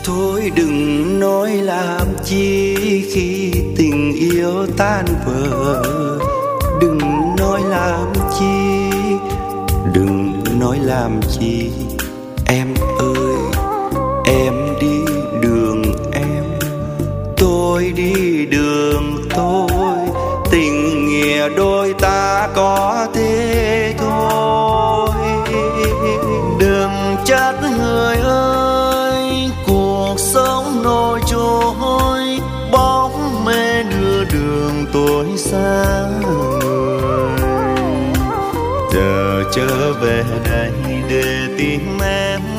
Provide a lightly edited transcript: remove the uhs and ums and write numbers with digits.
Thôi đừng nói làm chi khi tình yêu tan vỡ. Đừng nói làm chi, đừng nói làm chi. Em ơi, em đi đường em, tôi đi đường tôi. Tình nghĩa đôi ta có thế thôi. Đừng trách người ơi, cuộc sống nổi trôi, bóng mê đưa đường tôi xa người. Giờ trở về đây để tìm em